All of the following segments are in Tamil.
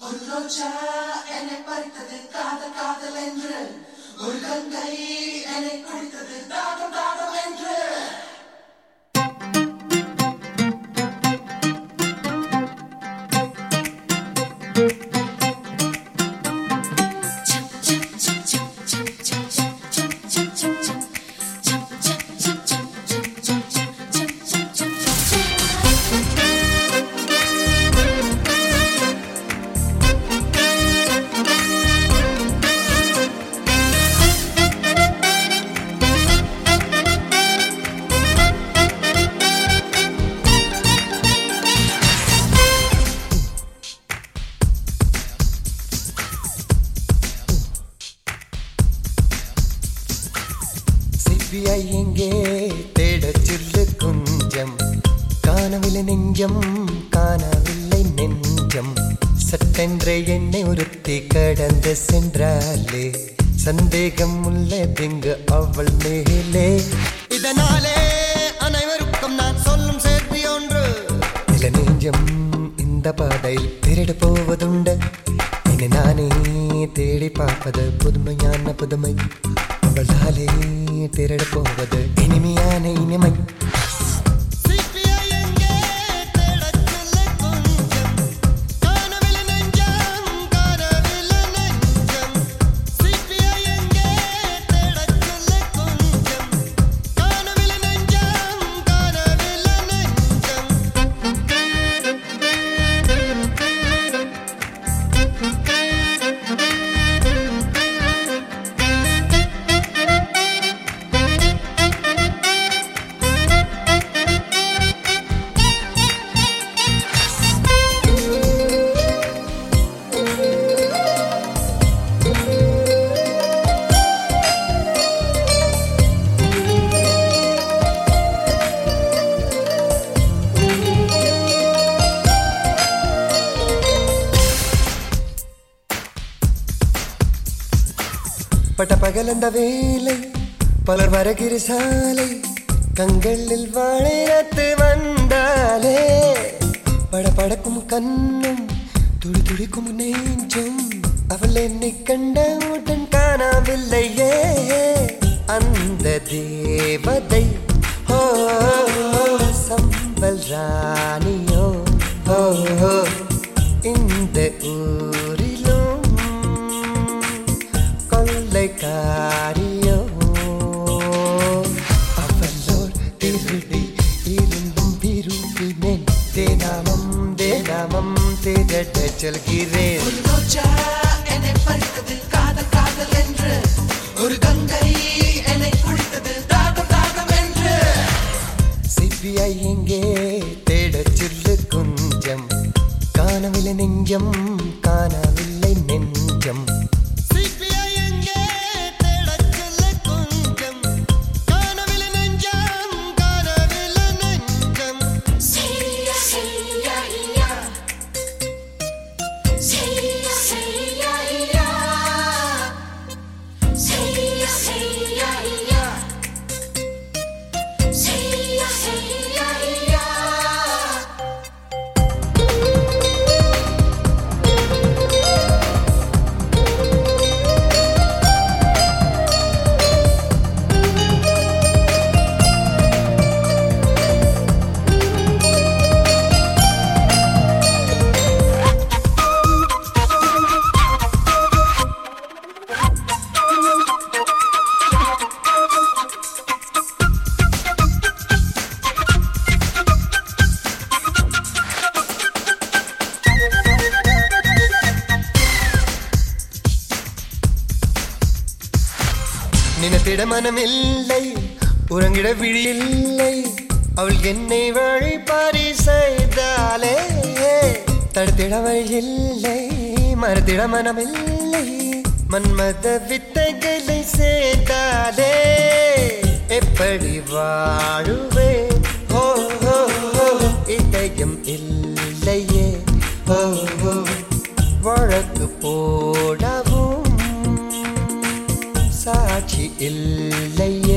ஒரு ரோஜா என்னை பறித்தது காதல் காதல் என்று, ஒரு கங்கை என்னை குடித்தது தாகம் தாகம் என்று. எங்கே தேடச் சொல்லு கொஞ்சம், காணவில்லை நெஞ்சம் காணவில்லை நெஞ்சம். சட்டென்ற என்னை ஒருத்தி கடந்து சென்றாலே, சந்தேகம் உள்ளதிங்கு அவள் மேலே. இதனாலே அனைவருக்கும் நான் சொல்லும் செய்தி ஒன்று, இல நெஞ்சம் இந்த பாதையில் திருடு போவதுண்டு. என்னை நானே தேடி பார்ப்பது புதுமையான புதுமை, அவளாலே திருட போவது இனிமையான இனிமை. பட்ட பகலந்த வேலை பலர் வரகிற சாலை, கண்களில் வாழைத்து வந்தாலே. படபடக்கும் கண்ணும் துடி துடிக்கும் நெஞ்சும், அவள் என்னை கண்டவுடன் காணவில்லையே. அந்த தேவதை ஓ சம்பல் ராணியோ, இந்த ஊரிலும் கொள்ளைக்காரியோ. அவளோர் திருடி இருந்தும் விரும்பினேன், தேனாமம் தேனாமம் தேடச் செல்கிறேன். ஒரு ரோஜா என்னை பறித்தது காதல் காதல் என்று, ஒரு கங்கை என்னை குடித்தது தாகம் தாகம் என்று. சிபிஐ எங்கே தேடச் சொல்லு கொஞ்சம், காணவில்லை நெஞ்சம் காணவில்லை நெஞ்சம். நினைத்திட மனமில்லை, உறங்கிட விழியில்லை, அவள் என்னை வழிபாரி செய்தாலே. தடுத்திட வழியில்லை, மறுத்திட மனமில்லை, மன்மத வித்தைகளை செய்தாலே. எப்படி வாழுவே ஓ இதயம் இல்லையே, வழக்கு போடவும் சாட்சி இல்லையே.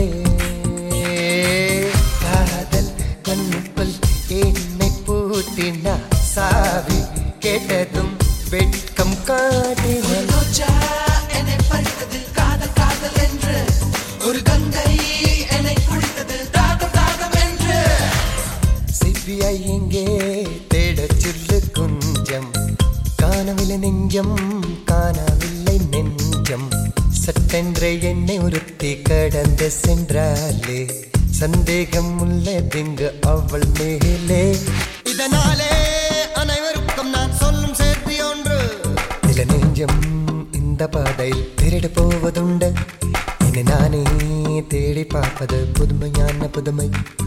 காதல் கண்ணுக்குள் என்னை பூட்டினா, சாவி கேட்டதும் வெட்டி வெட்கம் காட்டினாள். ரோஜா என்னை பறித்தது காதல் காதல் என்று, ஒரு கங்கை என்னை குடித்தது தாகம் தாகம் என்று. சிபிஐ எங்கே தேடச் சொல்லு கொஞ்சம், காணவில்லை நெஞ்சம் காணவில்லை நெஞ்சம். சட்டென்று என்னை ஒருத்தி கடந்து சென்றாலே, சந்தேகம் உள்ளதிங்கு அவள் மேலே. இதனாலே அனைவருக்கும் நான் சொல்லும் சேர்த்தி ஒன்று, சில நெஞ்சம் இந்த பாதையில் திருடு போவதுண்டு. என்னை நானே தேடி பார்ப்பது புதுமையான புதுமை.